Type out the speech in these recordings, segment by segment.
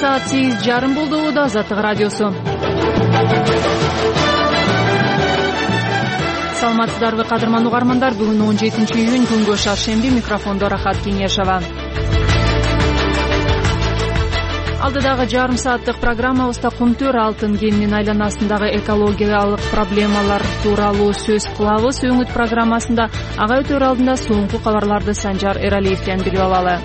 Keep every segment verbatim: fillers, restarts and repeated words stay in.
саат сегиз жарым болду. Азаттык радиосу. Саламатсыздарбы кадырман угармандар. Бүгүн он жетинчи июнь күнгө шаршемби. Микрофондо Рахат Кеңешова. Алдыдагы жарым сааттык программабызда кумтөр алтын кенинин айланасындагы экологиялык проблемалар тууралуу сөз кылабыз. Өңүт программасында ага өтөр алдында соңку кабарларды Санжар Эралиевден билип алалы.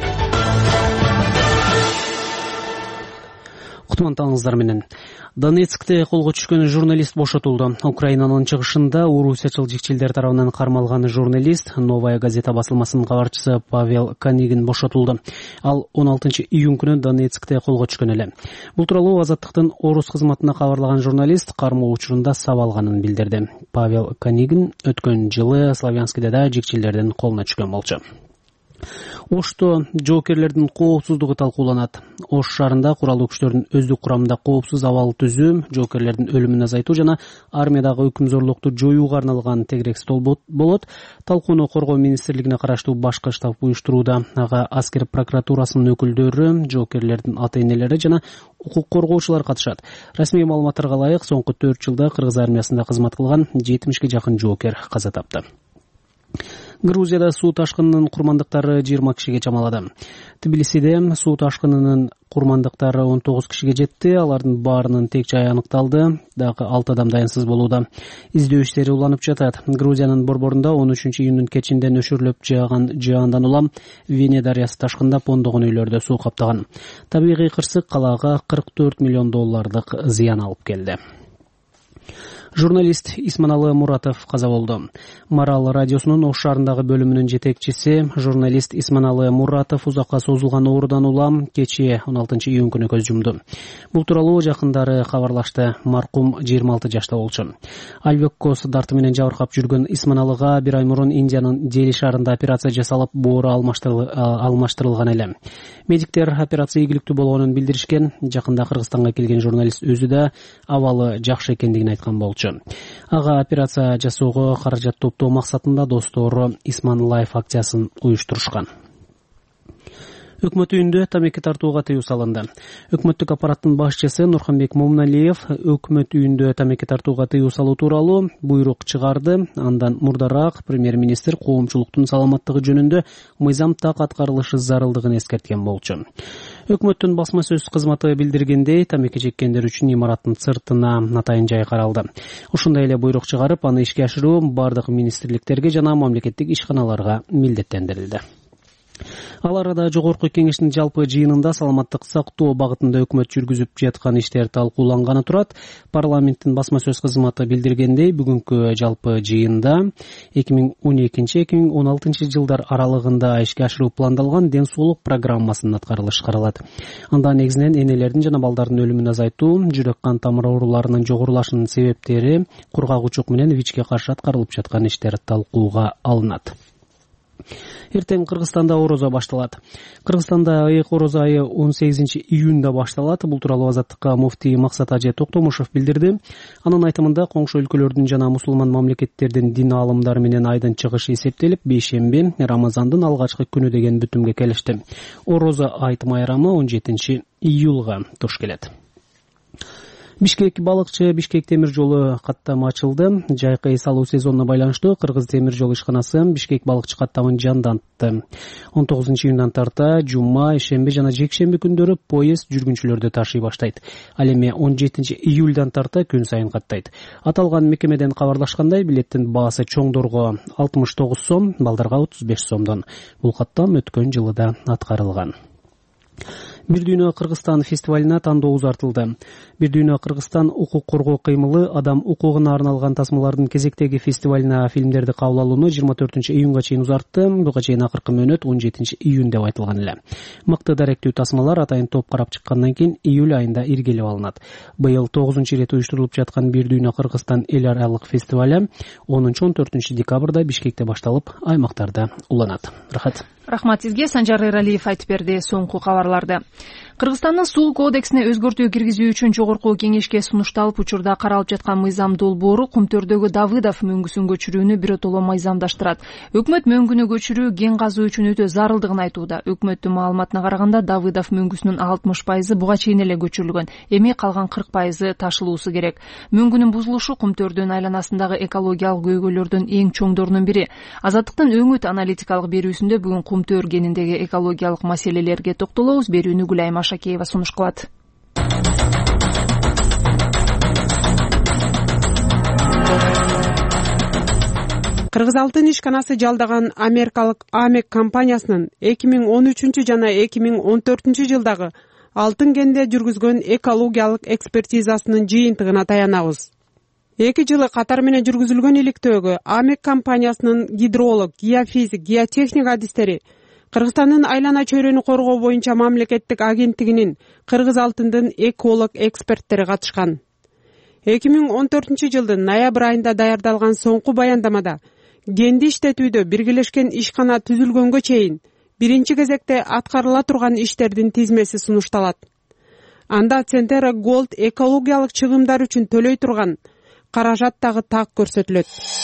Кутмантаңыздар менен. Донецкте колго түшкөн журналист бошотулду. Украинанын чыгышында орусячыл жикчилдер тарабынан кармалган журналист Новая газета басылмасынын кабарчысы Павел Канигин бошотулду. Ал он алтынчы июнь күнү Донецкте колго түшкөн эле. Бул тууралуу Азаттыктын орус кызматына кабарлаган журналист кармоо учурунда сабалганын билдирди. Павел Канигин өткөн жылы Славянскиде да жикчилдердин колуна түшкөн болчу. Ошто жоокерлердин коопсуздугу талкууланат. Ош шаарында куралдуу күчтөрдүн өздүк курамында коопсуз абал түзүү, жоокерлердин өлүмүн азайтуу жана армиядагы өкүм зорлукту жоюуга арналган тегерек стол болот. Талкууну коргоо министрлигине караштуу башкы штаб уюштурууда. Ага аскер прокуратурасынын өкүлдөрү, жоокерлердин ата-энелери жана укук коргоочулар катышат. Расмий маалыматтарга ылайык, соңку төрт жылда Кыргыз армиясында кызмат кылган жетимишке жакын жоокер каза тапты. Грузияда суу ташкынынын курмандыктары жыйырма кишиге чамалады. Тбилисиде суу ташкынынын курмандыктары он тогуз кишиге жетти. Алардын баарынын тек жайы аныкталды. Дагы алты адам дайынсыз болууда. Издөө иштери уланып жатат. Грузиянын борборунда он үчүнчү июндун кечинде нөшөрлөп жааган жаандан улам Вене дарыясы ташкындап ондогон үйлөрдө суу каптаган. Табигый кырсык калаага кырк төрт миллион доллардык зыян алып келди. Журналист Исманалы Муратов каза болду. Марал радиосунун Ош шаарындагы бөлүмүнүн жетекчиси журналист Исманалы Муратов узакка созулган оорудан улам кечээ он алтынчы июнь күнү көз жумду. Бул тууралуу жакындары кабарлашты. Маркум жыйырма алты жашта болчу. Альвеккос дарты менен жабыркап жүргөн Исманалыга бир ай мурун Индиянын Дели шаарында операция жасалып, боору алмаштырылган эле. Медиктер операция ийгиликтүү болгонун билдиришкен. Жакында Кыргызстанга келген журналист өзү да абалы жакшы экендигин айткан болчу. Ага операция жасоого каражат топтоо максатында достору Исман Лайф акциясын уюштурушкан. Өкмөт үйүндө тамеки тартууга тыюу салынды. Өкмөттүк аппараттын башчысы Нурханбек Момуналиев өкмөт үйүндө тамеки тартууга тыюу салуу тууралуу буйрук чыгарды. Андан мурдараак премьер-министр коомчулуктун саламаттыгы жөнүндө мыйзам так аткарылышы зарылдыгын эскерткен болчу. Өкмөттүн басма сөз кызматы билдиргендей, тамеки чеккендер үчүн имараттын сыртына атайын жай каралды. Ушундай эле буйрук чыгарып, аны ишке ашыруу бардык министрликтерге жана мамлекеттик ишканаларга милдеттендирилди. Ал арада жогорку кеңештин жалпы жыйынында саламаттык сактоо багытында өкмөт жүргүзүп жаткан иштер талкууланганы турат. Парламенттин басма сөз кызматы билдиргендей, бүгүнкү жалпы жыйында эки миң он экинчи эки миң он алтынчы жылдар аралыгында ишке ашыруу пландалган ден соолук программасынын аткарылышы каралат. Анда негизинен энелердин жана балдардын өлүмүн азайтуу, жүрөк кан тамыр ооруларынын жогорулашынын себептери, кургак учук менен ВИЧке каршы аткарылып жаткан иштер талкууга алынат. Эртең Кыргызстанда орозо башталат. Кыргызстанда айык орозо айы он сегизинчи июнда башталат. Бул тууралуу Азаттыкка муфтий Максат Ажы Токтомушев билдирди. Анын айтымында коңшу өлкөлөрдүн жана мусулман мамлекеттердин дин аалымдары менен айдын чыгышы эсептелип, бейшемби Рамазандын алгачкы күнү деген бүтүмгө келишти. Орозо айт майрамы он жетинчи июлга туш келет. Бишкек балыкчы Бишкек темир жолу каттамы ачылды. Жайкы эс алуу сезонуна байланыштуу Кыргыз темир жол ишканасы Бишкек балыкчы каттамын жандантты. он тогузунчу июндан тарта жума, ишемби жана жекшемби күндөрү поезд жүргүнчүлөрдү ташый баштайт. Ал эми он жетинчи июлдан тарта күн сайын каттайт. Аталган мекемеден кабарлашкандай, билеттин баасы чоңдорго алтымыш тогуз сом, балдарга отуз беш сомдон. Бул каттам өткөн жылы да аткарылган. Бир дүйнө Кыргызстан фестивалына тандоо узартылды. Бир дүйнө Кыргызстан укук коргоо кыймылы адам укугуна арналган тасмалардын кезектеги фестивалына фильмдерди кабыл алууну жыйырма төртүнчү июнга чейин узартты. Буга чейин акыркы мөөнөт он жетинчи июнь деп айтылган эле. Мыкты даректүү тасмалар атайын топ карап чыккандан кийин июль айында иргелеп алынат. Быйыл тогузунчу ирет уюштурулуп жаткан Бир дүйнө Кыргызстан эл аралык фестиваль онунчу он төртүнчү декабрда Бишкекте башталып, аймактарда уланат. Рахат. Рахмат сизге. Санжар Эралиев айтып берди соңку кабарларды. Кыргызстандын суу кодексине өзгөртүү киргизүү үчүн жогорку кеңешке сунушталып учурда каралып жаткан мыйзам долбоору Кумтөрдөгү Давыдов мөңгүсүн көчүрүүнү биротоло мыйзамдаштырат. Өкмөт мөңгүнү көчүрүү кен казуу үчүн өтө зарылдыгын айтууда. Өкмөттүн маалыматына караганда Давыдов мөңгүсүнүн алтымыш пайызы буга чейин эле көчүрүлгөн, эми калган кырк пайызы ташылуусу керек. Мөңгүнүн бузулушу Кумтөрдүн айланасындагы экологиялык көйгөйлөрдүн эң чоңдорунун бири. Азаттыктын өңүт аналитикалык берүүсүндө бүгүн Кумтөр кениндеги экологиялык маселелерге токтолобуз. Берүүнү Гүлайым Шакеева сунуш кылат. Кыргыз алтын ишканасы жалдаган америкалык Амек компаниясынын эки миң он үчүнчү жана эки миң он төртүнчү жылдагы алтын кенде жүргүзгөн экологиялык экспертизасынын жыйынтыгына таянабыз. Эки жылы катары менен жүргүзүлгөн иликтөөгө Амек компаниясынын гидролог, геофизик, геотехник адистери Кыргызстандын айлана чөйрөнү коргоо боюнча мамлекеттик агенттигинин Кыргыз алтындын эколог эксперттери катышкан. эки миң он төртүнчү жылдын ноябрь айында даярдалган соңку баяндамада кенди иштетүүдө биргелешкен ишкана түзүлгөнгө чейин биринчи кезекте аткарыла турган иштердин тизмеси сунушталат. Анда Центера Голд экологиялык чыгымдар үчүн төлөй турган каражат дагы так көрсөтүлөт.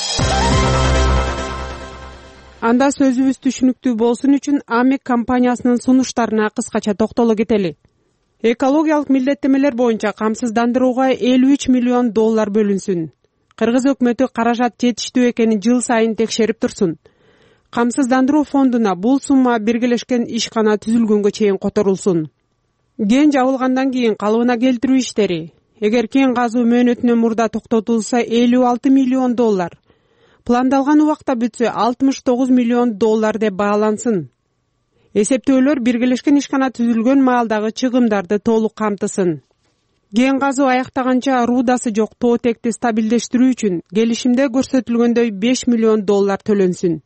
Анда сөзүбүз түшүнүктүү болсун үчүн Амек компаниясынын сунуштарына кыскача токтоло кетели. Экологиялык милдеттемелер боюнча камсыздандырууга элүү үч миллион доллар бөлүнсүн. Кыргыз өкмөтү каражат жетиштүү экенин жыл сайын текшерип турсун. Камсыздандыруу фондуна бул сумма биргелешкен ишкана түзүлгөнгө чейин которулсун. Кен жабылгандан кийин калыбына келтирүү иштери, эгер кен казуу мөөнөтүнөн мурда токтотулса элүү алты миллион доллар, пландалган убакта бүтсө алтымыш тогуз миллион доллар деп баалансын. Эсептөөлөр биргелешкен ишкана түзүлгөн маалдагы чыгымдарды толук камтысын. Кен казуу аяктаганча рудасы жок тоотекти стабилдештирүү үчүн келишимде көрсөтүлгөндөй беш миллион доллар төлөнсүн.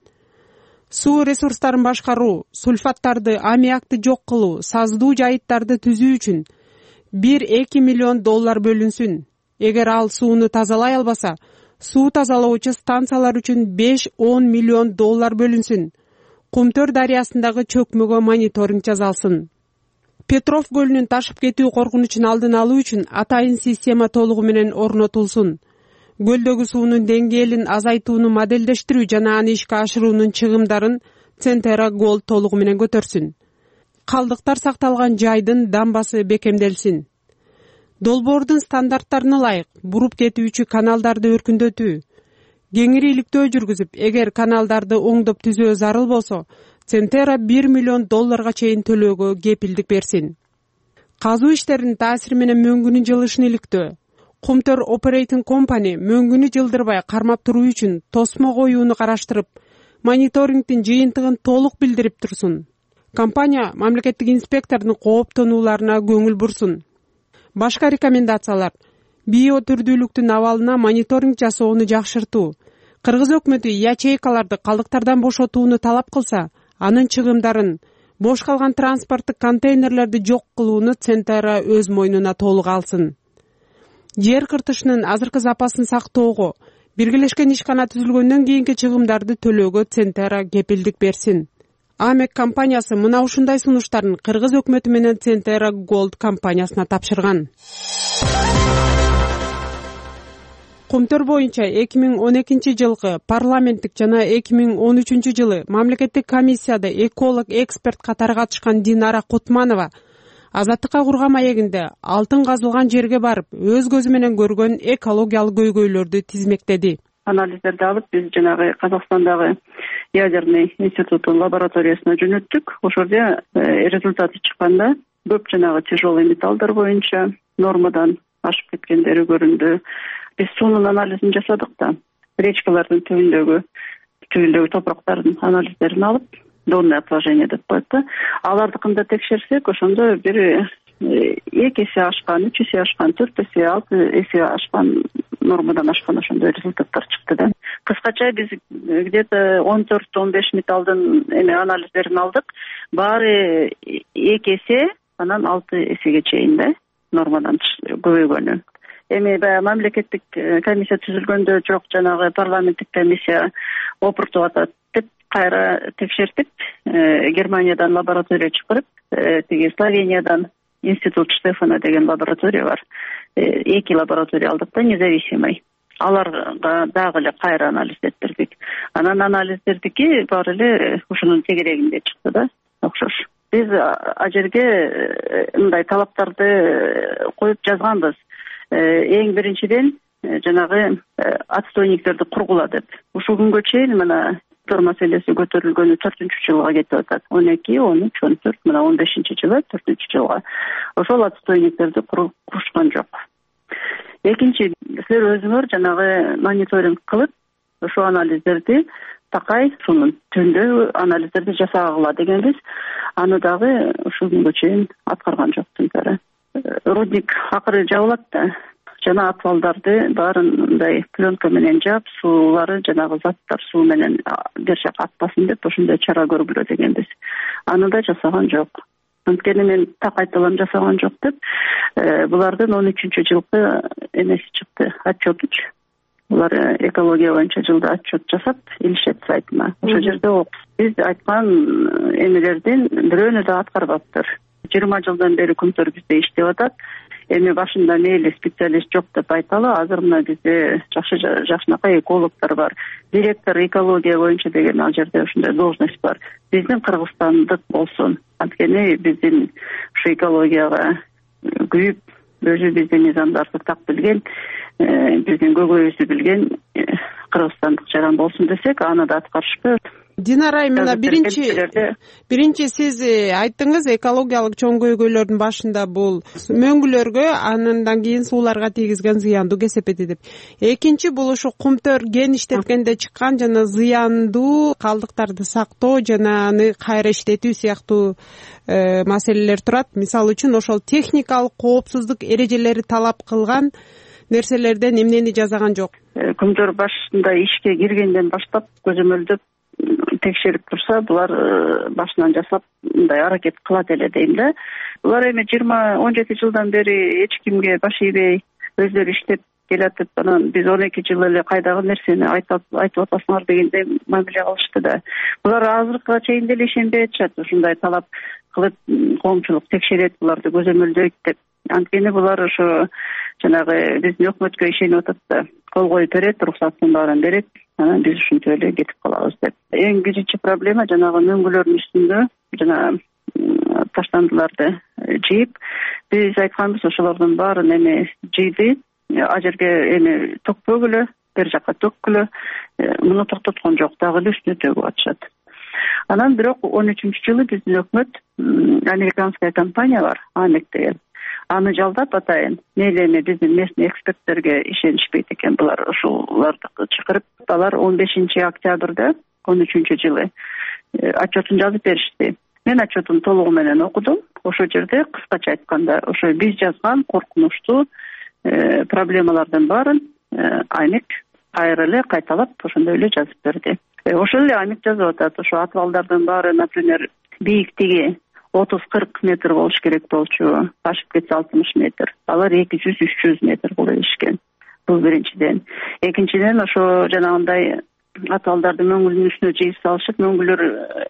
Суу ресурстарын башкаруу, сульфаттарды, аммиакты жок кылуу, саздуу жайыттарды түзүү үчүн бир эки миллион доллар бөлүнсүн. Эгер ал сууну тазалай албаса, суу тазалоочу станциялар үчүн беш он миллион доллар бөлүнсүн. Кумтөр дарыясындагы чөкмөгө мониторинг жасалсын. Петров көлүнүн ташып кетүү коркунучун алдын алуу үчүн атайын система толугу менен орнотулсун. Көлдөгү суунун деңгээлин азайтууну модельдештирүү жана аны ишке ашыруунун чыгымдарын Центера Голд толугу менен көтөрсүн. Калдыктар сакталган жайдын дамбасы бекемделсин. Долбоордун стандарттарына ылайык буруп кетүүчү каналдарды өркүндөтүү, кеңири иликтөө жүргүзүп, эгер каналдарды оңдоп түзөө зарыл болсо, Центера бир миллион долларга чейин төлөөгө кепилдик берсин. Казуу иштеринин таасири менен мөңгүнүн жылышын иликтөө. Кумтөр Operating Company мөңгүнү жылдырбай кармап туруу үчүн тосмо коюуну караштырып, мониторингдин жыйынтыгын толук билдирип турсун. Компания мамлекеттик инспектордун кооптонууларына көңүл бурсун. Башка рекомендациялар: биотүрдүүлүктүн абалына мониторинг жасоону жакшыртуу. Кыргыз өкмөтү ячейкаларды калдыктардан бошотууну талап кылса, анын чыгымдарын, бош калган транспорттук контейнерлерди жок кылууну Центера өз мойнуна толук алсын. Жер кыртышынын азыркы запасын сактоого, биргелешкен ишкана түзүлгөндөн кийинки чыгымдарды төлөөгө Центера кепилдик берсин. Амек компаниясы мына ушундай сунуштарын Кыргыз өкмөтү менен Центера Голд компаниясына тапшырган. Кумтөр боюнча эки миң он экинчи жылкы парламенттик жана эки миң он үчүнчү жылы мамлекеттик комиссияда эколог эксперт катары катышкан Динара Кутманова Азаттыкка курган маегинде алтын казылган жерге барып, өз көзү менен көргөн экологиялык көйгөйлөрдү тизмектеди. Анализдерди алып, биз жанагы Казакстандагы ядерный институттун лабораториясына жөнөттүк. Ошол жерде результаты чыкканда көп жанагы тяжелый металлдар боюнча нормадан ашып кеткендери көрүндү. Биз суунун анализин жасадык да, речкалардын түбүндөгү түбүндөгү топурактардын анализдерин алып, донное отложение деп коет да. Алардыкын да текшерсек, ошондо бир эки эсе ашкан, үч эсе ашкан, төрт эсе, алты эсе ашкан, нормадан ашкан ошондой результаттар чыкты да. Кыскача биз где-то он төрт он беш металлдын эме анализдерин алдык. Баары эки эсе, анан алты эсеге чейин да нормадан көбөйгөнү. Эми баягы мамлекеттик комиссия түзүлгөндө жок, жанагы парламенттик комиссия опуртуп атат деп кайра текшертип, Германиядан лаборатория чакырып, тиги Словениядан институт Штефана деген лаборатория бар. Эки лаборатория алдык да, независимый. Аларга дагы эле кайра анализ эттирдик. Анан анализдердики баары эле ушунун тегерегинде чыкты да, окшош. Биз а жерге мындай талаптарды коюп жазганбыз. Эң биринчиден жанагы отстойниктерди кургула деп. Ушул күнгө чейин мына тор маселеси көтөрүлгөнү төртүнчү жылга кетип атат. он эки, он үч, он төрт, мына он бешинчи жылы, төртүнчү жылга. Ошол отстойниктерди курушкан жок. Экинчи, силер өзүңөр жанагы мониторинг кылып, ошол анализдерди такай ушунун түндө анализдерди жасагыла дегенбиз. Аны дагы ушул күнгө чейин аткарган жоктун. Рудник акыры жабылат да. Жана атвалдарды баарын мындай пленка менен жаап, суулары жанагы заттар суу менен бер жака атпасын деп ошондой чара көргүлө дегенбиз. Аны да жасаган жок. Анткени мен так айтылам жасаган жок деп, булардын он үчүнчү жылкы эмеси чыкты, отчетуч. Булар экология боюнча жылда отчет жасап, илишет сайтына. Ошол жерде окуп, биз айткан эмелердин бирөөнү да аткарбаптыр. жыйырма жылдан бери күнтөр бизде иштеп атат. Эми башында мейли специалист жок деп айталы, азыр мына бизде жакшы жакшынакай экологдор бар. Директор экология боюнча деген ал жерде ушундай должность бар. Биздин кыргызстандык болсун. Анткени биздин ушу экологияга күйүп, өзү биздин мыйзамдарды так билген, биздин көйгөйүбүздү билген кыргызстандык жаран болсун десек, аны да аткарышпы. Динара айым, мына биринчи биринчи сиз айттыңыз, экологиялык чоң көйгөйлөрдүн башында бул мөңгүлөргө, андан кийин сууларга тийгизген зыяндуу кесепети деп. Экинчи бул ушу кумтөр кен иштеткенде чыккан жана зыяндуу калдыктарды сактоо жана аны кайра иштетүү сыяктуу маселелер турат. Мисалы үчүн ошол техникалык коопсуздук эрежелери талап кылган нерселерден эмнени жазаган жок? Күнтөр башында ишке киргенден баштап көзөмөлдөп текшерип турса, булар башынан жасап мындай аракет кылат эле дейм да. Булар эми жыйырма он жети жылдан бери эч кимге баш ийбей өздөрү иштеп келатып, анан биз он эки жыл эле кайдагы нерсени айтып айтып атасыңар дегендей мамиле кылышты да. Булар азыркыга чейин деле ишенбей атышат, ушундай талап кылып коомчулук текшерет, буларды көзөмөлдөйт деп. Анткени булар ошо жанагы биздин өкмөткө ишенип атат да, кол коюп берет, уруксатын баарын берет, анан биз ушинтип эле кетип калабыз деп. Эң биринчи проблема жанагы мөңгүлөрдүн үстүндө жана таштандыларды жыйып, биз айтканбыз, ошолордун баарын эми жыйды, а жерге эми төкпөгүлө, бер жака төккүлө, муну токтоткон жок, дагы эле үстүнө төгүп атышат. Анан бирок он үчүнчү жылы биздин өкмөт американская компания бар, Амек деген. Аны жалдап атайын, мейли эми биздин местный эксперттерге ишенишпейт экен, булар ушуларды чакырып, алар он бешинчи октябрда он үчүнчү жылы отчетун жазып беришти. Мен отчетун толугу менен окудум. Ошол жерде кыскача айтканда, ошо биз жазган коркунучтуу проблемалардын баарын Амек кайра эле кайталап ошондой эле жазып берди. Ошол эле Амек жазып атат, ошо атвалдардын баары, например, бийиктиги отуз кырк метр болуш керек болчу, ашып кетсе алтымыш метр. Алар эки жүз үч жүз метр болуп эришкен. Бул биринчиден. Экинчиден ошо жанагындай атвалдарды мөңгүлдүн үстүнө жыйып салышып, мөңгүлөр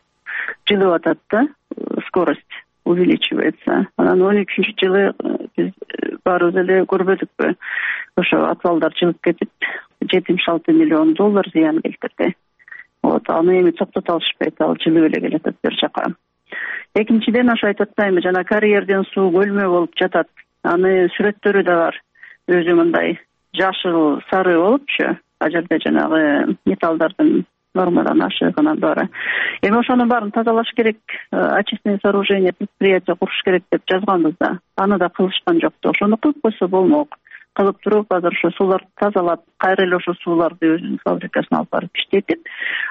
жылып атат да, скорость увеличивается. Анан он үчүнчү жылы биз баарыбыз эле көрбөдүкпү, ошо атвалдар жылып кетип, жетимиш алты миллион доллар зыян келтирди. Вот, аны эми токтото алышпайт, ал жылып эле келатат бер жака. Экинчиден ошо айтып атпаймынбы, жана карьерден суу көлмө болуп жатат. Аны сүрөттөрү да бар. Өзү мындай жашыл, сары болупчу. А жерде жанагы металлдардын нормадан ашыгынан баары. Эми ошонун баарын тазалаш керек, очистное сооружение, предприятие куруш керек деп жазганбыз да. Аны да кылышкан жок да. Ошону кылып койсо болмок. Кылып туруп, азыр ошо сууларды тазалап, кайра эле ошо сууларды өзүнүн фабрикасына алып барып иштетип,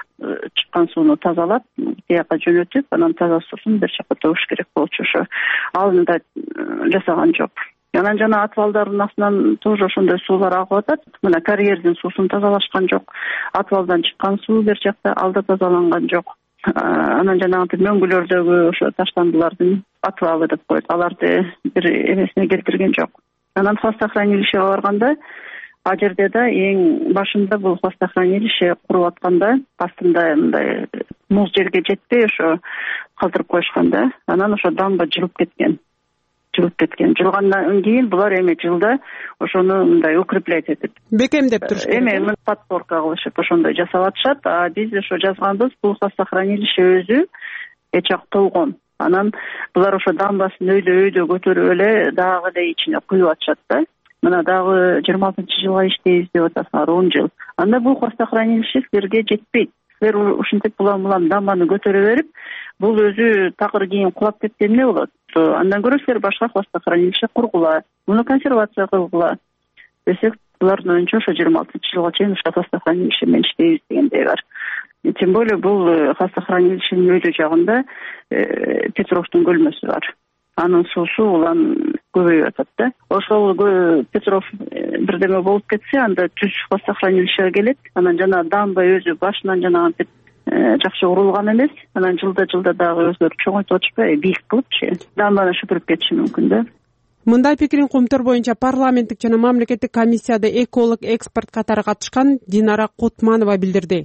чыккан сууну тазалап, тияка жөнөтүп, анан таза суусун бир жака төгүш керек болчу. Ошо аны да жасаган жок. Анан жана атвалдардын астынан тоже ошондой суулар агып атат. Мына карьердин суусун тазалашкан жок. Атвалдан чыккан суу бер жакта, ал да тазаланган жок. Анан жанагы мөңгүлөрдөгү ошо таштандылардын атвалы деп коет, аларды бир эмесине келтирген жок. Анан хвостохранилищеге барганда, а жерде да эң башында бул хвостохранилище куруп атканда, астында мындай муз жерге жетпей ошо калтырып коюшкан да. Анан ошо дамба жылып кеткен. жылып кеткен. Жылгандан кийин булар эми жылда ошону мындай укреплять этип бекемдеп туруш керек. Эми подпорка кылышып ошондой жасап атышат. А биз ошо жазганбыз, бул хвостохранилище өзү эч жак толгон. Анан булар ошо дамбасын өйдө өйдө көтөрүп эле дагы эле ичине куюп атышат да. Мына дагы жыйырма алтынчы жылга иштейбиз деп атасыңар, он жыл. Анда бул хвостохранилище силерге жетпейт. Силер ушинтип булам булам дамбаны көтөрө берип, бул өзү такыр кийин кулап кетсе эмне болот? Андан көрө силер башка хвостохранилище кургула, муну консервация кылгыла десек, булардын оюнча ошо жыйырма алтынчы жылга чейин ошо хвостохранилище менен иштейбиз дегендей бар. Тем более бул хвостохранилищенин өйдө жагында Петровдун көлмөсү бар. Анын суусу улам көбөйүп атат да. Ошол Петров бирдеме болуп кетсе, анда түз хвостохранилищеге келет. Анан жана дамба өзү башынан жанагынтип жакшы курулган эмес. Анан жылда жылда дагы өзлөрү чоңойтуп атышпайбы, бийик кылыпчы. Дамбаны шүпүрүп кетиши мүмкүн да. Мындай пикирин Кумтөр боюнча парламенттик жана мамлекеттик комиссияда эколог эксперт катары катышкан Динара Кутманова билдирди.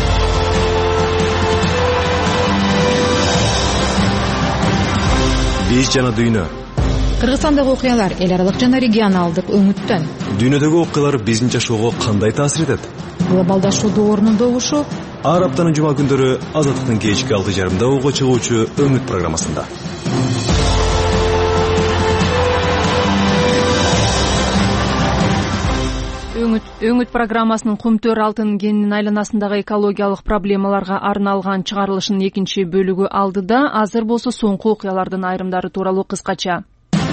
Биз жана дүйнө. Кыргызстандагы окуялар эл аралык жана регионалдык өңүттөн. Дүйнөдөгү окуялар биздин жашоого кандай таасир этет? Глобалдашуу доорунун добушу. Ар аптанын жума күндөрү Азаттыктын кечки алты жарымда угу чыгуучу Өңүт программасында. Өңүт Өңүт программасынын Кумтөр алтын кенинин айланасындагы экологиялык проблемаларга арналган чыгарылышынын экинчи бөлүгү алдыда. Азыр болсо соңку окуялардын айрымдары тууралуу кыскача.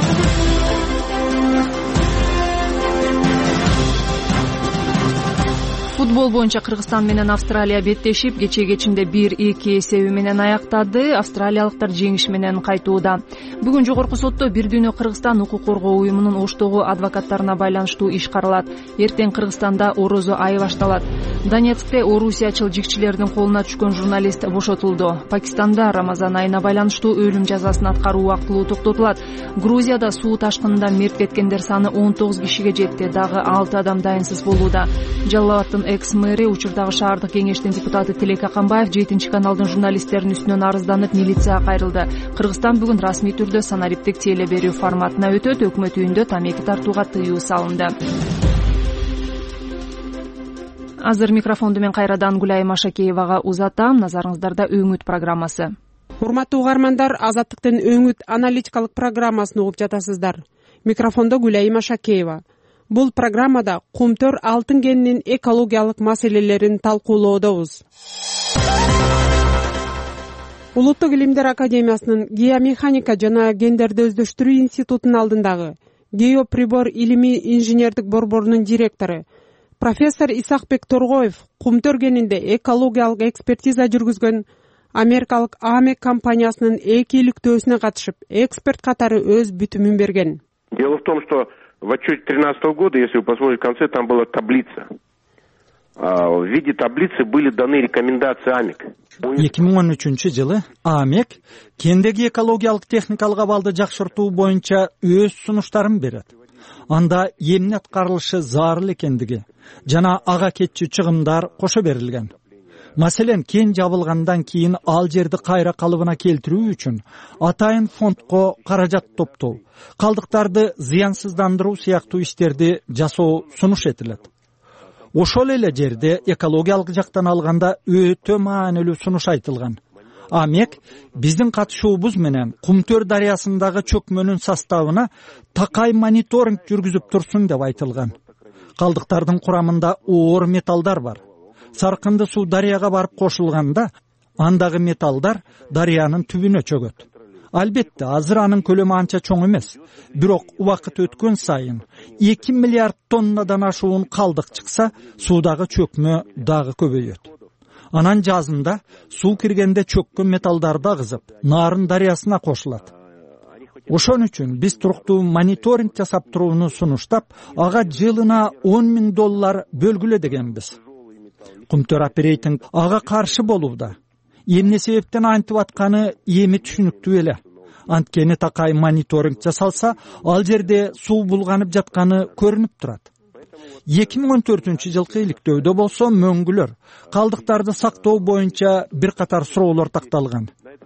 Футбол боюнча Кыргызстан менен Австралия беттешип, кече кечинде бир эки эсеби менен аяктады. Австралиялыктар жеңиш менен кайтууда. Бүгүн жогорку сотто Бир дүйнө Кыргызстан укук коргоо уюмунун Оштогу адвокаттарына байланыштуу иш каралат. Эртең Кыргызстанда орозо айы башталат. Донецкте орусиячыл жигчилердин колуна түшкөн журналист бошотулду. Пакистанда Рамазан айына байланыштуу өлүм жазасын аткаруу убактылуу токтотулат. Грузияда суу ташкынында мерт кеткендер саны он тогуз кишиге жетти. Дагы алты адам дайынсыз болууда. Жалал Абадтын экс-мэри, учурдагы шаардык кеңештин депутаты Тилек Аканбаев жетинчи каналдын журналисттеринин үстүнөн арызданып милицияга кайрылды. Кыргызстан бүгүн расмий түрдө санариптик теле берүү форматына өтөт. Өкмөт үйүндө тамеки тартууга тыюу салынды. Азыр микрофонду мен кайрадан Гүлай Машакеевага узатам. Назарыңыздарда Өңүт программасы. Урматтуу угармандар, Азаттыктын Өңүт аналитикалык программасын угуп жатасыздар. Микрофондо Гүлай Машакеева. Бул программада Кумтөр алтын кенинин экологиялык маселелерин талкуулоодобуз. Улуттук илимдер академиясынын геомеханика жана гендерди өздөштүрүү институтунун алдындагы геоприбор илимий инженердик борборунун директору профессор Исакбек Торгоев Кумтөр кенинде экологиялык экспертиза жүргүзгөн америкалык АМЕК компаниясынын эки иликтөөсүнө катышып, эксперт катары өз бүтүмүн берген. Дело в том, что в отчете две тысячи тринадцатого года, если вы посмотрите, в конце там была таблица. В виде таблицы были даны рекомендации АМЕК. эки миң он үчүнчү жылы АМЕК кендеги экологиялык техникалык абалды жакшыртуу боюнча өз сунуштарын берет. Анда эмне аткарылышы зарыл экендиги жана ага кетчү чыгымдар кошо берилген. Маселен, кен жабылгандан кийин ал жерди кайра калыбына келтирүү үчүн атайын фондко каражат топтоо, калдыктарды зыянсыздандыруу сыяктуу иштерди жасоо сунуш этилет. Ошол эле жерде экологиялык жактан алганда өтө маанилүү сунуш айтылган. АМЕК биздин катышуубуз менен Кумтөр дарыясындагы чөкмөнүн составына такай мониторинг жүргүзүп турсун деп айтылган. Калдыктардын курамында оор металлдар бар. Саркынды суу дарыяга барып кошулганда, андагы металлдар дарыянын түбүнө чөгөт. Албетте, азыр анын көлөмү анча чоң эмес. Бирок убакыт өткөн сайын эки миллиард тоннадан ашуун калдык чыкса, суудагы чөкмө дагы көбөйөт. Анан жазында суу киргенде чөккөн металлдарды агызып, Нарын дарыясына кошулат. Ошон үчүн биз туруктуу мониторинг жасап турууну сунуштап, ага жылына он миң доллар бөлгүлө дегенбиз. Кумтөр оперейтинг ага каршы болууда. Эмне себептен антип атканы эми түшүнүктүү эле. Анткени такай мониторинг жасалса, ал жерде суу булганып жатканы көрүнүп турат. эки миң он төртүнчү жылкы иликтөөдө болсо мөңгүлөр, калдыктарды сактоо боюнча бир катар суроолор такталган.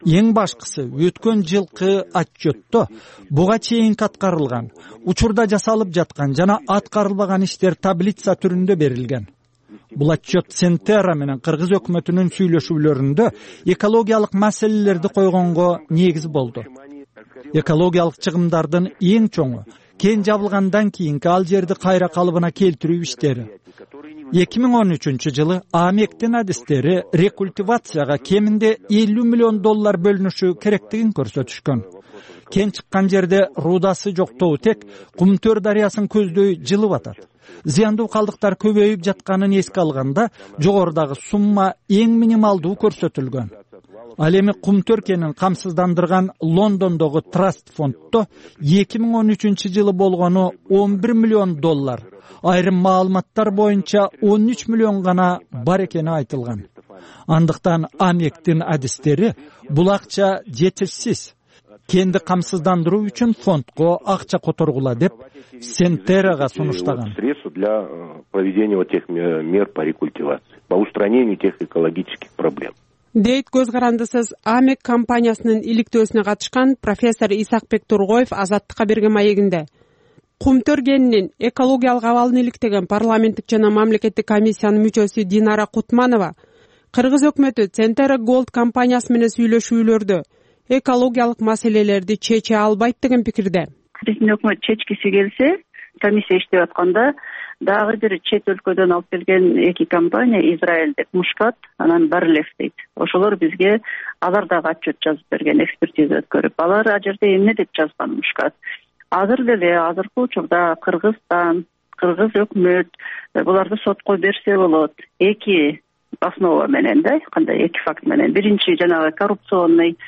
эң башкысы өткөн жылкы отчетто буга чейинки аткарылган, учурда жасалып жаткан жана аткарылбаган иштер таблица түрүндө берилген. Бул отчет Центера менен Кыргыз өкмөтүнүн сүйлөшүүлөрүндө экологиялык маселелерди койгонго негиз болду. Экологиялык чыгымдардын эң чоңу кен жабылгандан кийинки ал жерди кайра калыбына келтирүү иштери. эки миң он үчүнчү жылы АМЕКтин адистери рекультивацияга кеминде элүү миллион доллар бөлүнүшү керектигин көрсөтүшкөн. Кен чыккан жерде рудасы жоктоо тек Кумтөр дарыясын көздөй жылып атат. Зыяндуу калдыктар көбөйүп жатканын эске алганда жогорудагы сумма эң минималдуу көрсөтүлгөн. Ал эми Кумтөр кенин камсыздандырган Лондондогу Траст фондто эки миң он үчүнчү жылы болгону он бир миллион доллар, айрым маалыматтар боюнча он үч миллион гана бар экени айтылган. Андыктан АМЕКтин адистери бул акча жетишсиз. Кенди камсыздандыруу үчүн фондко акча которгула деп Центерага сунуштаган. Средства для проведения тех мер по рекультивации, по устранению тех экологических проблем. Дейт көз карандысыз АМЕК компаниясынын иликтөөсүнө катышкан профессор Исакбек Тургоев Азаттыкка берген маегинде. Кумтөр кенинин экологиялык абалын иликтеген парламенттик жана мамлекеттик комиссиянын мүчөсү Динара Кутманова Кыргыз өкмөтү Центера Голд компаниясы менен сүйлөшүүлөрдө экологиялык маселелерди чече албайт деген пикирде. Биздин өкмөт чечкиси келсе, комиссия иштеп атканда дагы бир чет өлкөдөн алып келген эки компания, Израилдик Мушкат, анан Барлев дейт. Ошолор бизге алар дагы отчет жазып берген, экспертиза өткөрүп. Алар а жерде эмне деп жазган Мушкат? Азыр деле азыркы учурда Кыргызстан, Кыргыз өкмөт буларды сотко берсе болот. Эки основа менен да, кандай эки факт менен. Биринчи жанагы коррупционный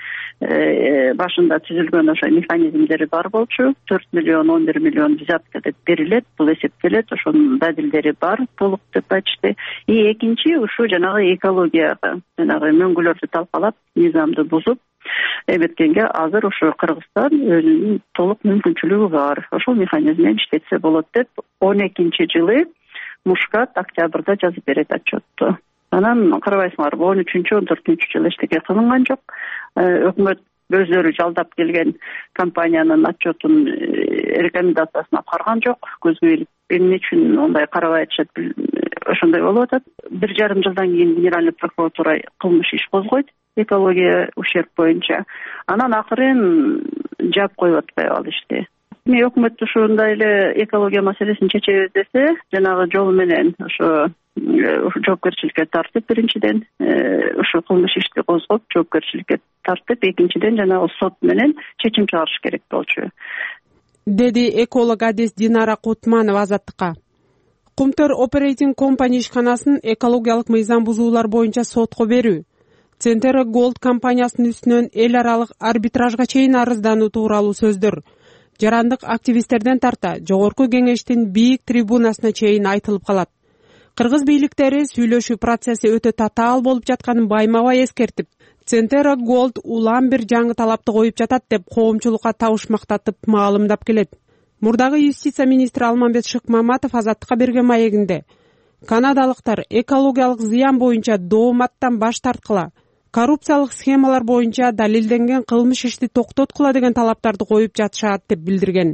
башында түзүлгөн ошо механизмдери бар болчу. төрт миллион, он бир миллион взятка деп берилет, бул эсептелет, ошонун далилдери бар, толук деп айтышты. И экинчи ушу жанагы экологияга, жанагы мөңгүлөрдү талкалап, низамды бузуп, эметкенге азыр ошо Кыргызстан өзүнүн толук мүмкүнчүлүгү бар. Ошол механизм менен иштетсе болот деп он экинчи жылы Мушкат октябрда жазып берет отчетту. Анан карабайсыңарбы, он үчүнчү, он төртүнчү жылы эчтеке кылынган жок. Өкмөт өздөрү жалдап келген компаниянын отчетун, рекомендациясын аткарган жок. Көзгө илип эмне үчүн ондай карабай атышат, ошондой болуп атат. Бир жарым жылдан кийин генеральный прокуратура кылмыш иш козгойт экология ущерб боюнча. Анан акырын жаап коюп атпай ал ишти. Эми өкмөт ушундай эле экология маселесин чечебиз десе, жанагы жол менен ошо жоопкерчиликке тартып, биринчиден ошо кылмыш ишти козгоп жоопкерчиликке тартып, экинчиден жанагы сот менен чечим чыгарыш керек болчу, деди эколог адис Динара Кутманова Азаттыкка. Кумтөр Operating Company ишканасын экологиялык мыйзам бузуулар боюнча сотко берүү, Центера Голд компаниясынын үстүнөн эл аралык арбитражга чейин арыздануу тууралуу сөздөр жарандык активисттерден тарта жогорку кеңештин бийик трибунасына чейин айтылып калат. Кыргыз бийликтери сүйлөшүү процесси өтө татаал болуп жатканын байма-бай эскертип, Центера Голд улам бир жаңы талапты коюп жатат деп коомчулукка табышмактатып маалымдап келет. Мурдагы юстиция министри Алмамбет Шыкмаматов Азаттыкка берген маегинде канадалыктар экологиялык зыян боюнча дооматтан баш тарткыла, коррупциялык схемалар боюнча далилденген кылмыш ишти токтоткула деген талаптарды коюп жатышат деп билдирген.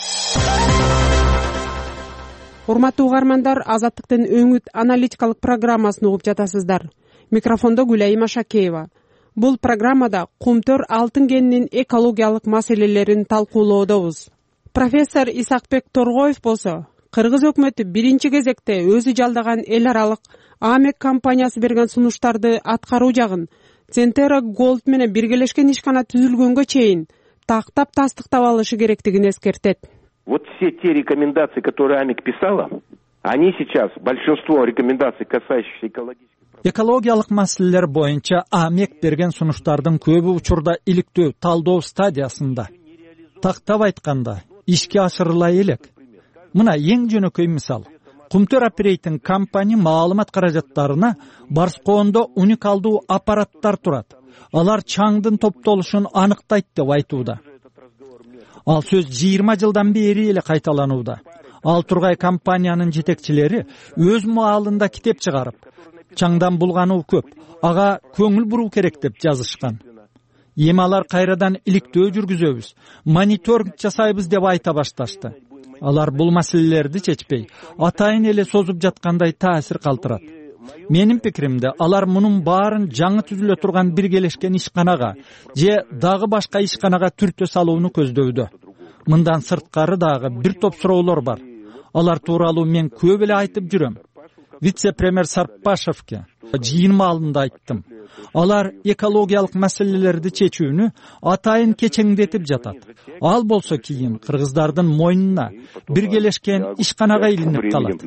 Урматтуу угармандар, Азаттыктын өңүт аналитикалык программасын угуп жатасыздар. Микрофондо Гүлайым Ашакеева. Бул программада Кумтөр алтын кенинин экологиялык маселелерин талкуулоодобуз. Профессор Исакбек Тургоев болсо, Кыргыз өкмөтү биринчи кезекте өзү жалдаган эл аралык АМЕК компаниясы берген сунуштарды аткаруу жагын Центера Голд менен биргелешкен ишкана түзүлгөнгө чейин тактап тастыктап алышы керектигин эскертет. Вот все те рекомендации, которые АМЕК писала, они сейчас, большинство рекомендаций, касающихся экологических... Экологиялык маселелер боюнча АМЕК берген сунуштардын көбү учурда иликтөө, талдоо стадиясында. Тактап айтканда, ишке ашырыла элек. Мына эң жөнөкөй мисал. Кумтөр Operating Company маалымат каражаттарына Барскоондо уникалдуу аппараттар турат. Алар чаңдын топтолушун аныктайт деп айтууда. Ал сөз жыйырма жылдан бери эле кайталанууда. Ал тургай компаниянын жетекчилери өз маалында китеп чыгарып, чаңдан булгануу көп, ага көңүл буруу керек деп жазышкан. эми алар кайрадан иликтөө жүргүзөбүз, мониторинг жасайбыз деп айта башташты. Алар бул маселелерди чечпей, атайын эле созуп жаткандай таасир калтырат. Менин пикиримде, алар мунун баарын жаңы түзүлө турган биргелешкен ишканага же дагы башка ишканага түртө салууну көздөбүдө. Мындан сырткары дагы бир топ суроолор бар. Алар тууралуу мен көп эле айтып жүрөм. Вице-премьер Сарпашевке жыйынма алдында айттым. Алар экологиялык маселелерди чечүүнү атайын кечеңдетип жатат. Ал болсо кийин кыргыздардын мойнуна биргелешкен ишканага илинип калат.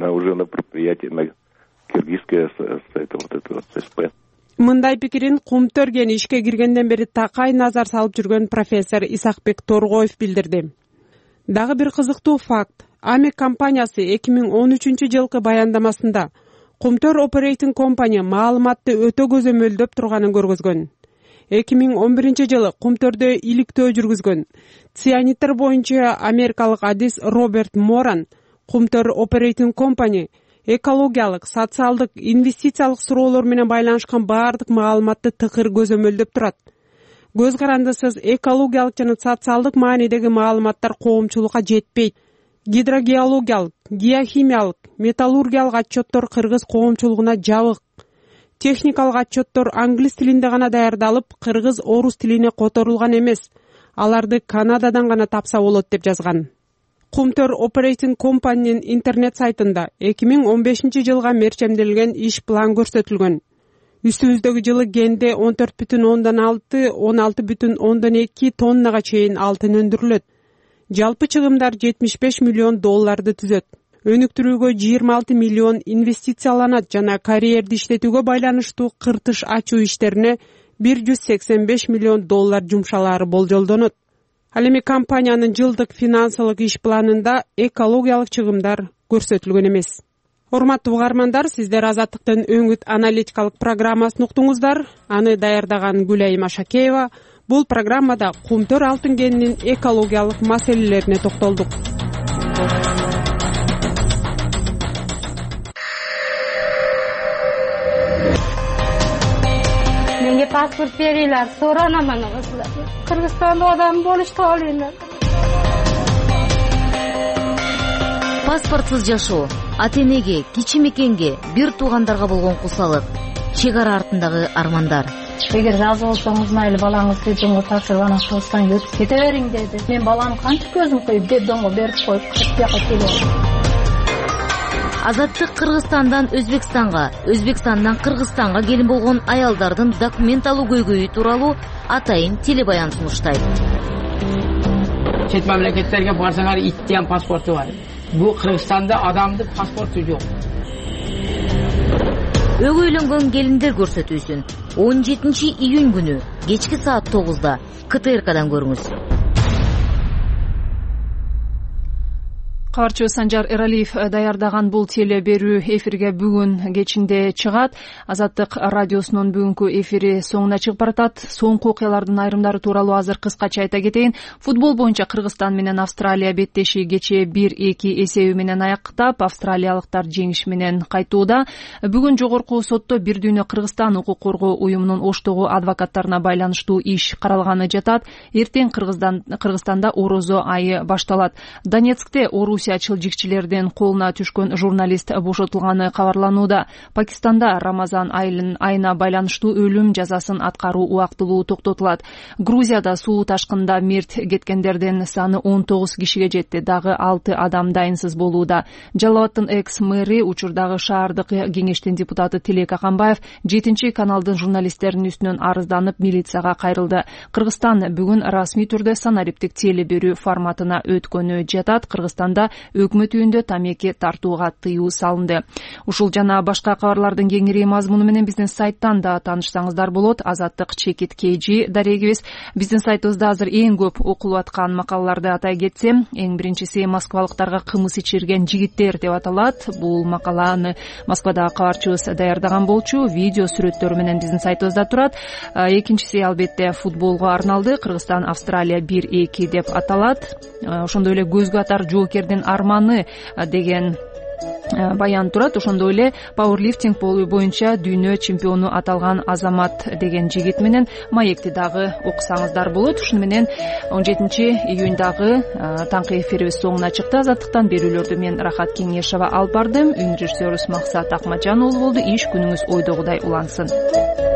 Мындай пикирин Кумтөр кени ишке киргенден бери такай назар салып жүргөн профессор Исакбек Торгоев билдирди. Дагы бир кызыктуу факт. Амек компаниясы эки миң он үчүнчү жылкы баяндамасында Кумтөр Operating Company маалыматты өтө көзөмөлдөп турганын көргөзгөн. эки миң он биринчи жылы Кумтөрдө иликтөө жүргүзгөн цианиттер боюнча америкалык адис Роберт Моран Кумтөр Operating Company экологиялык, социалдык, инвестициялык суроолор менен байланышкан баардык маалыматты тыкыр көзөмөлдөп турат. Көз карандысыз экологиялык жана социалдык маанидеги маалыматтар коомчулукка жетпейт. Гидрогеологиялык, геохимиялык, металлургиялык отчеттор кыргыз коомчулугуна жабык. Техникалык отчеттор англис тилинде гана даярдалып, кыргыз орус тилине которулган эмес. Аларды Канададан гана тапса болот деп жазган. Кумтөр Operating Company'nin интернет сайтында эки миң он бешинчи жылга мерчемделген иш план көрсөтүлгөн. Үстүбүздөгү жылы генде он төрт бүтүн ондон алты — он алты бүтүн ондон эки тоннага чейин алтын өндүрүлөт. Жалпы чыгымдар жетимиш беш миллион долларды түзөт. Өнүктүрүүгө жыйырма алты миллион инвестицияланат жана карьерди иштетүүгө байланыштуу кыртыш ачуу иштерине бир жүз сексен беш миллион доллар жумшалаары болжолдонот. Ал эми компаниянын жылдык финансылык иш планында экологиялык чыгымдар көрсөтүлгөн эмес. Урматтуу угармандар, сиздер Азаттыктын өңүт аналитикалык программасын уктуңуздар. Аны даярдаган Гүлайым Ашакеева. Бул программада Кумтөр алтын кенинин экологиялык маселелерине токтолдук. Menga pasport beringlar, so'ranaman o'zlar. Qirg'izistonda odam bo'lishni xohlayman. Паспортсыз жашоо, ата-энеге, кичи мекенге, бир туугандарга болгон кусалык, чек ара артындагы армандар. Эгер жазып болсоңуз майлы, балаңызды жумга тапшырып, анан Кыргызстанга өтүп кете бериң деди. Мен балам кантип көзүм коюп, деддомго берип коюп, кыркыяка келем. Азаттык Кыргызстандан Өзбекстанга, Өзбекстандан Кыргызстанга келин болгон аялдардын документалуу көйгөйү тууралуу атайын телебаян сунуштайт. Чет мамлекеттерге барсаңар иттен паспорту бар. Бу Кыргызстанда адамдын паспорту жок. Өгөйлөнгөн келиндер көрсөтүүсүн он жетинчи июнь күнү кечки саат тогузда К Т Р К'дан көрүңүз. Кабарчы Санжар Эралиев даярдаган бул теле берүү эфирге бүгүн кечинде чыгат. Азаттык радиосунун бүгүнкү эфири соңуна чыгып баратат. Соңку окуялардын айрымдары тууралуу азыр кыскача айта кетейин. Футбол боюнча Кыргызстан менен Австралия беттеши кечээ бир эки эсеби менен аяктап, австралиялыктар жеңиш менен кайтууда. Бүгүн жогорку сотто бир дүйнө Кыргызстан укук коргоо уюмунун Оштогу адвокаттарына байланыштуу иш каралганы жатат. Эртең Кыргызстанда орозо айы башталат. Донецкте Орус чылжикчилердин колуна түшкөн журналист бошотулганы кабарланууда. Пакистанда Рамазан айына байланыштуу өлүм жазасын аткаруу убактылуу токтотулат. Грузияда суу ташкында мерт кеткендердин саны он тогуз кишиге жетти. Дагы алты адам дайынсыз болууда. Жалал Абадтын экс-мэри, учурдагы шаардык кеңештин депутаты Тилек Аканбаев жетинчи каналдын журналисттеринин үстүнөн арызданып милицияга кайрылды. Кыргызстан бүгүн расмий түрдө санариптик теле берүү форматына өткөнү жатат. Кыргызстанда өкмөт үйүндө тамеки тартууга тыюу салынды. Ушул жана башка кабарлардын кеңири мазмуну менен биздин сайттан да таанышсаңыздар болот. Азаттык чекит kg дарегибиз. Биздин сайтыбызда азыр эң көп окулуп аткан макалаларды атай кетсем, эң биринчиси Москвалыктарга кымыз ичирген жигиттер деп аталат. Бул макаланы Москвадагы кабарчыбыз даярдаган болчу. Видео сүрөттөрү менен биздин сайтыбызда турат. Экинчиси албетте футболго арналды. Кыргызстан Австралия бир эки деп аталат. Ошондой эле көзгө атар жоокердин арманы деген баян турат. Ошондой эле пауэрлифтинг боюнча дүйнө чемпиону аталган Азамат деген жигит менен маекти дагы окусаңыздар болот. Ушуну менен он жетинчи июньдагы таңкы эфирибиз соңуна чыкты. Азаттыктан берүүлөрдү мен Рахат Кеңешова алып бардым. Үн режиссерубуз Максат Акмаджан уулу болду. Иш күнүңүз ойдогудай улансын.